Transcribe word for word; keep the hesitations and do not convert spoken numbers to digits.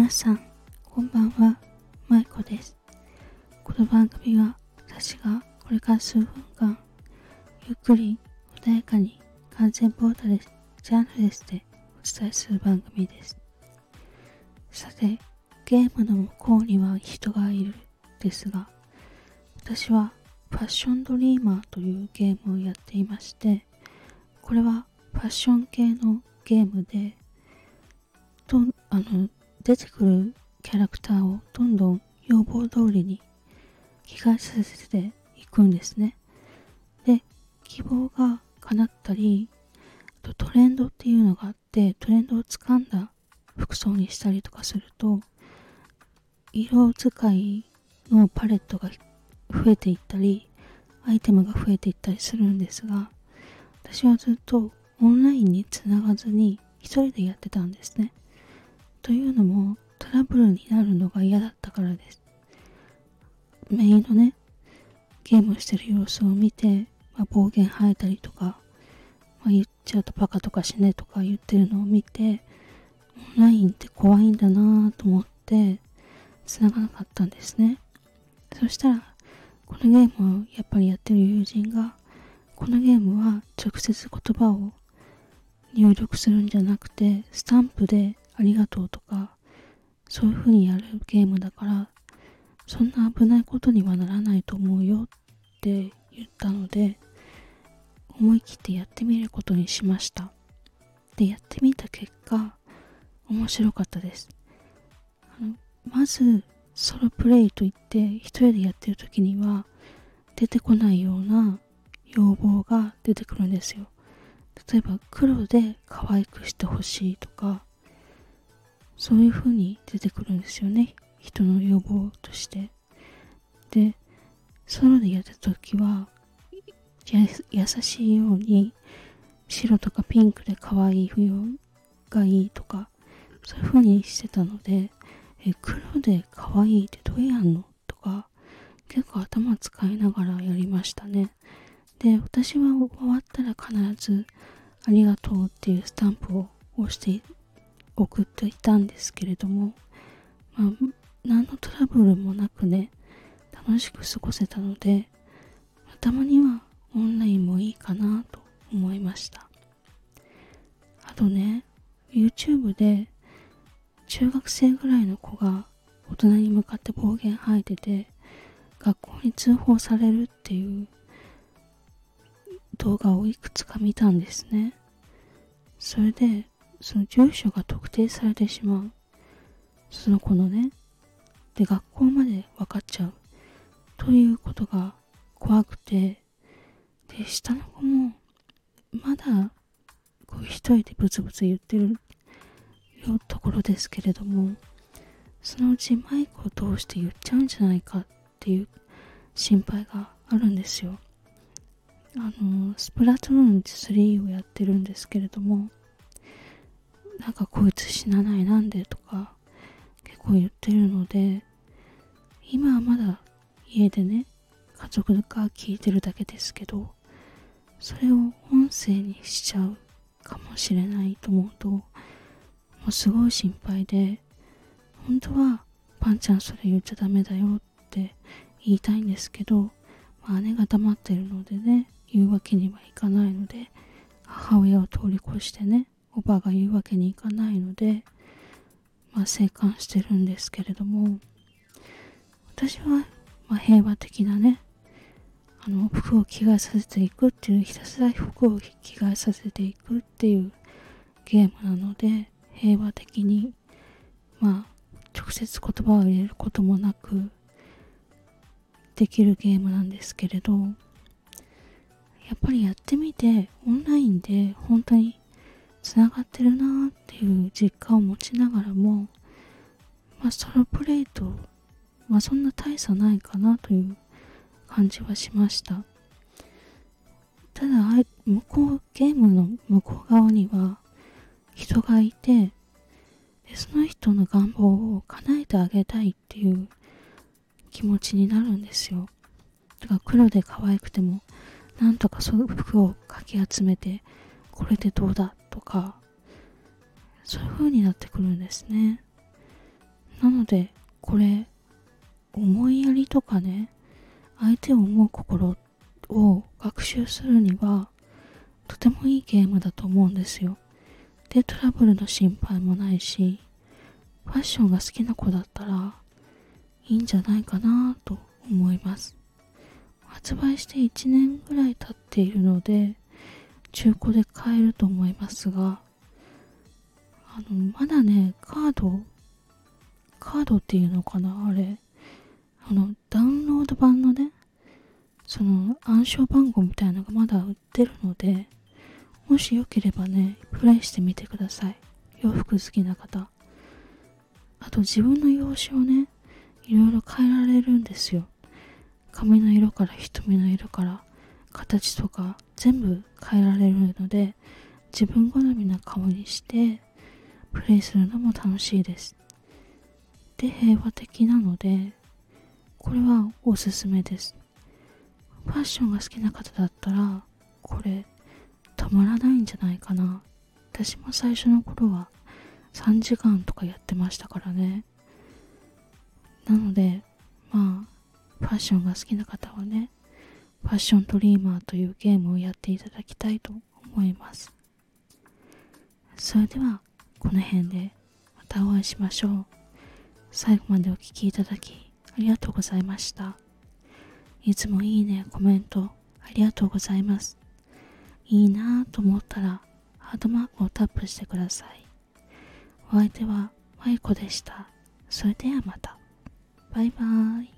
皆さん、こんばんは、まいこです。この番組は私がこれから数分間、ゆっくり穏やかに完全ボーダレス、ジャンルレスでお伝えする番組です。さて、ゲームの向こうには人がいるですが、私はファッションドリーマーというゲームをやっていまして、これはファッション系のゲームで、とあの出てくるキャラクターをどんどん要望通りに着替えさせていくんですね。で、希望が叶ったり、あとトレンドっていうのがあって、トレンドを掴んだ服装にしたりとかすると、色使いのパレットが増えていったり、アイテムが増えていったりするんですが、私はずっとオンラインにつながずに一人でやってたんですね。というのもトラブルになるのが嫌だったからです。メインのね、ゲームしてる様子を見て、まあ、暴言吐いたりとか、まあ、言っちゃうとバカとか死ねとか言ってるのを見て、オンラインって怖いんだなぁと思って繋がなかったんですね。そしたら、このゲームをやっぱりやってる友人が、このゲームは直接言葉を入力するんじゃなくて、スタンプでありがとうとか、そういう風にやるゲームだから、そんな危ないことにはならないと思うよって言ったので、思い切ってやってみることにしました。で、やってみた結果、面白かったです。あのまず、ソロプレイといって一人でやってる時には出てこないような要望が出てくるんですよ。例えば黒で可愛くしてほしいとか、そういう風に出てくるんですよね。人の要望として。で、ソロでやった時はや優しいように白とかピンクで可愛い冬がいいとか、そういう風にしてたので、え黒で可愛いってどうやんのとか、結構頭使いながらやりましたね。で、私は終わったら必ずありがとうっていうスタンプを押して送っていたんですけれども、まあ、何のトラブルもなくね、楽しく過ごせたので、たまにはオンラインもいいかなと思いました。あとね、YouTube で中学生ぐらいの子が大人に向かって暴言吐いてて、学校に通報されるっていう動画をいくつか見たんですね。それで、その住所が特定されてしまう。その子のね。で、学校まで分かっちゃう。ということが怖くて、で、下の子も、まだ、こう一人でブツブツ言ってるよところですけれども、そのうちマイクを通して言っちゃうんじゃないかっていう心配があるんですよ。あの、スプラトゥーンスリーをやってるんですけれども、なんかこいつ死なないなんでとか結構言ってるので、今はまだ家でね、家族が聞いてるだけですけど、それを音声にしちゃうかもしれないと思うと、もうすごい心配で、本当はパンちゃんそれ言っちゃダメだよって言いたいんですけど、まあ、姉が黙ってるのでね、言うわけにはいかないので、母親を通り越してね、おばが言うわけにいかないので、まあ静観してるんですけれども、私はまあ平和的なね、あの服を着替えさせていくっていう、ひたすら服を着替えさせていくっていうゲームなので、平和的にまあ直接言葉を入れることもなくできるゲームなんですけれど、やっぱりやってみてオンラインで本当につながってるなーっていう実感を持ちながらも、まあソロプレイとまあそんな大差ないかなという感じはしました。ただ向こうゲームの向こう側には人がいて、でその人の願望を叶えてあげたいっていう気持ちになるんですよ。だから黒で可愛くてもなんとかそういう服をかき集めて、これでどうだとか、そういう風になってくるんですね。 なのでこれ思いやりとかね、相手を思う心を学習するにはとてもいいゲームだと思うんですよ。で、トラブルの心配もないし、ファッションが好きな子だったらいいんじゃないかなと思います。発売していちねんぐらい経っているので中古で買えると思いますが、あのまだね、カードカードっていうのかな、あれ、あのダウンロード版のね、その暗証番号みたいなのがまだ売ってるので、もしよければね、プレイしてみてください。洋服好きな方。あと自分の容姿をね、いろいろ変えられるんですよ。髪の色から瞳の色から形とか全部変えられるので、自分好みな顔にしてプレイするのも楽しいです。で、平和的なので、これはおすすめです。ファッションが好きな方だったら、これたまらないんじゃないかな。私も最初の頃はさんじかんとかやってましたからね。なので、まあ、ファッションが好きな方はね、ファッションドリーマーというゲームをやっていただきたいと思います。それでは、この辺でまたお会いしましょう。最後までお聞きいただきありがとうございました。いつもいいね、コメントありがとうございます。いいなぁと思ったらハートマークをタップしてください。お相手はまいこでした。それではまた。バイバーイ。